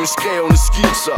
mine skrevne skitser.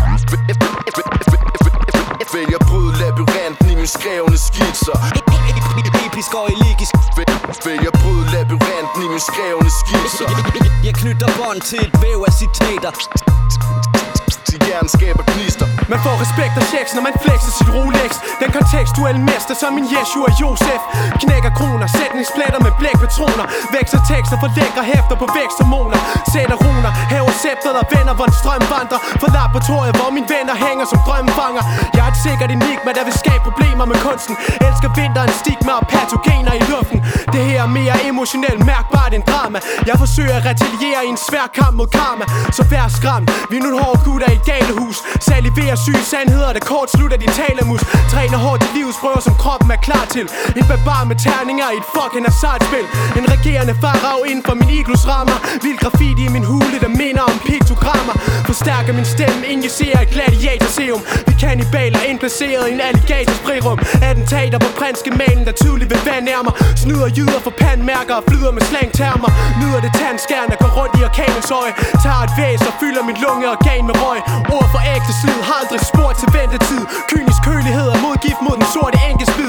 Vælger bryde labyrinten i mine skrevne skitser. Episk og elegisk. Vælger bryde labyrinten i mine skrevne skitser. Jeg knytter bånd til et væv af citater. Til hjernen skaber gnister. Man får respekt og checks, når man flexer sit Rolex. Den kontekstuelle mester som min Yeshua Josef. Knækker kroner, sætningspletter med blækpatroner. Vækster tekster for lækre hæfter på væksthormoner. Sætter runer, hæver sceptet og vender, hvor en strøm vandrer. For laboratoriet, hvor mine venner hænger som drømmefanger. Jeg er et sikkert enigma, der vil skabe problemer med kunsten. Elsker vinteren, stigma og patogener i luften. Det her er mere emotionelt mærkbart end drama. Jeg forsøger at retaliere i en svær kamp mod karma. Så vær skræmt, vi er nogle hårde gutter i galehus. Saliverer syge sandheder, der kort slutter din talamus. Træner hårdt i livets prøver, som kroppen er klar til. En barbar med terninger i et fucking hasardspil. En regerende farag inden for min iglus rammer. Vild graffiti i min hule, der minder om piktogrammer. Forstærker min stemme, injicerer et gladiatorseum. Vi kannibaler indplaceret i en alligators frirum. Attentater på prinsgemalen, der tydeligt vil være nærmere. Snyder jyder for pandmærker og flyder med slangtermer. Nyder det tandskærende, går rundt i orkanens øje. Tager et væs og fylder mit lungeorgan med røg. Ord for ægte slid, har aldrig spor til ventetid. Kynisk kølighed og modgift mod den sorte enkespid.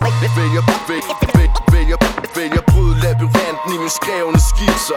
Vælger bryde labyrinten i mine skrevne skitser.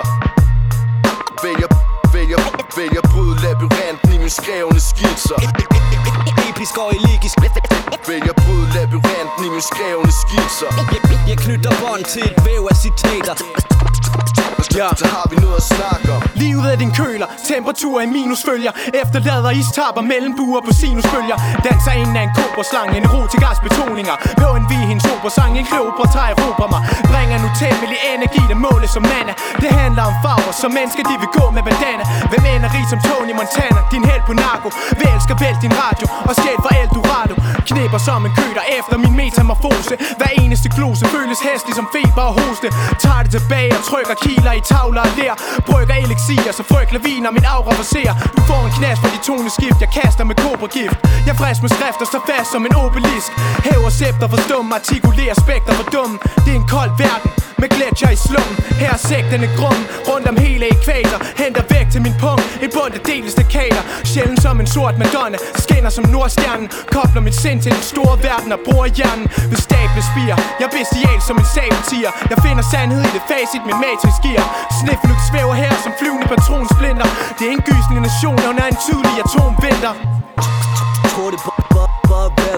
Vælger bryde labyrinten i mine skrevne skitser. Episk og elegisk. Vælger bryde labyrinten i mine skrevne skitser. Jeg knytter bånd til et væv af citater. Så har vi noget at snakke om. Livet er din køler, temperaturer i minusfølger. Efterlader istapper mellem buer på sinusbølger. Danser inden af en koberslange, en erotikars betoninger. På en vi hendes opersang, en Kleopatra erobrer mig. Bringer nu temmelig energi, der måles som mana. Det handler om farver, som mennesker de vil gå med bandana. Hvem ender rig som Tony Montana, din held på narko. Vil elsker vælt din radio, og stjæl fra Eldorado. Knæber som en køter efter min metamorfose. Hver eneste glose føles hæslig som feber og hoste. Tager det tilbage og trykker kiler i tavler og lær. Brygger elixier, så frygt laviner, min aura forser. Du får en knas for de toneskift, jeg kaster med kobragift. Jeg frisk med skrifter, så fast som en obelisk. Hæver scepter for stum, artikulerer spekter for dum. Det er en kold verden med gletsjer i slummen. Her er sægterne grum, rundt om hele ekvator. Henter væk til min punkt, en bund af delte stakater. Sjældent som en sort madonna, skinner som nordstjernen. Kobler mit sind til den store verden og bruger hjernen ved stable spire. Jeg er bestial som en sabeltiger. Jeg finder sandhed i det facit, min matrix giver. Sniflug svæver her som flyvende patronsplinter. Det er en gysende nation under en tydelig atomvinter. Tror det bare rap.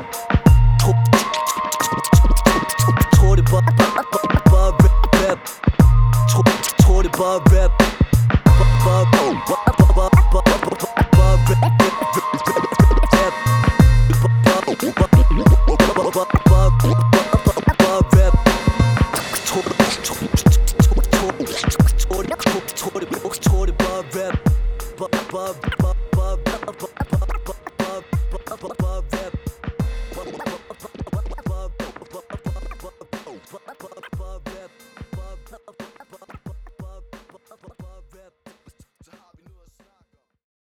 Tror det bare rap. Tror det bare rap.